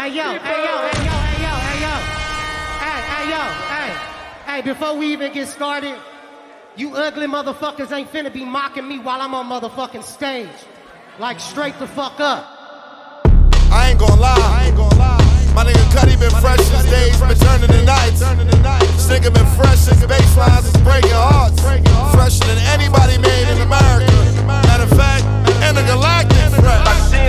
Hey, before we even get started, you ugly motherfuckers ain't finna be mocking me while I'm on motherfucking stage. Like, straight the fuck up. I ain't gonna lie. My nigga Cuddy been fresh since days, been turning the nights. This nigga been fresh since baselines is breaking hearts. Fresher than anybody made in America. Matter of fact, intergalactic fresh.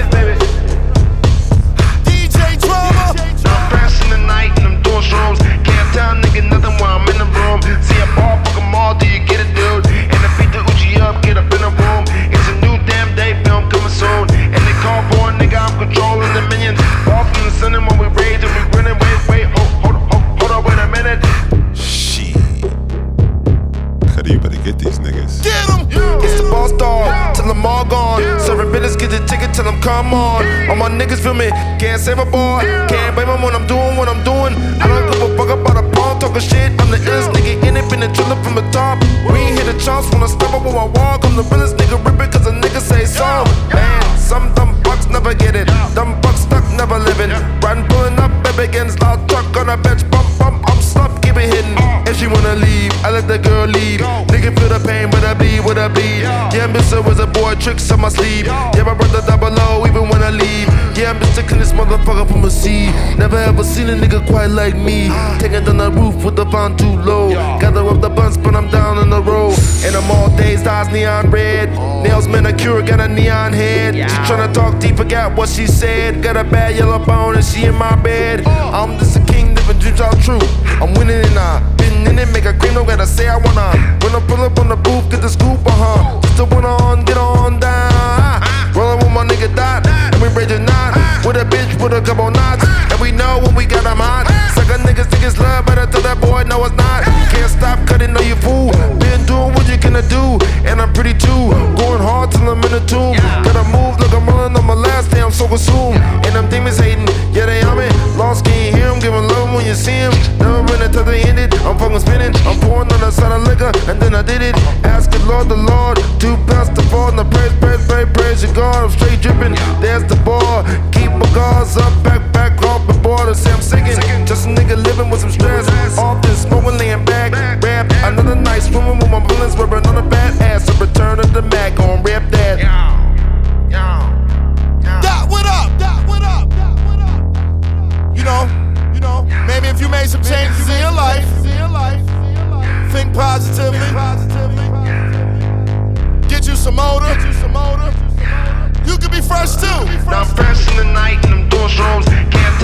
DJ Drama. I'm fresh in the night and I'm doing shrooms. Can't tell nigga nothing while I'm in the room. See a ball, fuck 'em all, do you get it, dude? And I beat the Uchi up, get up in the room. It's a new damn day film coming soon. And they call for a nigga, I'm controlling the minions. Ball from the sun and when we raise and we grinning. Wait, hold up, wait a minute. Shit. Cuddy, you better get these niggas. Get 'em! It's the boss dog, till I'm all gone. Serving business, get the ticket till I'm come on. All my niggas feel me, can't save a boy. Can't blame them when I'm doing what I'm doing. I don't give a fuck about a pawn, talking shit. I'm the illest nigga in it, been a driller from the top. We ain't hit the chance when I step up on my walk. I'm the realest nigga rippin' cause a nigga say so. Man, some dumb bucks never get it. Dumb bucks stuck, never living. Riding, pulling up, baby, against loud truck on a bench. Bump, I'm slumped, keep it hidden. If she wanna leave, I let the girl lead. Nigga feel the pain, but I bleed, what I bleed. Yeah, Mr. was a boy, tricks on my sleeve. Yeah, my brother double low, even when I leave. Yeah, I'm just taking this motherfucker from a seed. Never ever seen a nigga quite like me. Taking down the roof with the font too low. Gather up the buns, but I'm down in the road. And I'm all dazed, eyes neon red. Nails manicure, got a neon head. She tryna talk deep, forgot what she said. Got a bad yellow bone and she in my bed. I'm just a king, living dreams all true. I'm winning and I been in it, make a green, don't gotta say I wanna. When I pull up on the booth, get the scoop, just to win on, get on down. Rollin' with my nigga Dot, and we rage a knot. With a bitch with a couple knots, and we know when we got them hot. Sucker niggas think it's love, better tell that boy no it's not. Can't stop cutting, no you fool. Been doing what you gonna do, and I'm pretty too. Going hard till I'm in the tomb. Gotta move like I'm rolling on my last day, I'm so consumed. And them demons hating, yeah they on me. Lost, can you hear them, giving love when you see them. Never been until they ended, I'm fucking spinning. I'm pouring on the side of liquor, and then I did it. Asking Lord the Lord, to bless the fall, and the praise your God. I'm straight dripping, there's the ball. Keep my guards up, back off the border. Say I'm singing, just a nigga living with some stress. Often smoking, laying back, rap. Another night swimming with my villains, wearing on a bad ass. A return of the Mac, gon' rap that. Dot, what up? You know, maybe if you made some changes in your life, think positively, get you some odor, you could be fresh too. Now I'm fresh in the night and I'm doing shrooms. Can't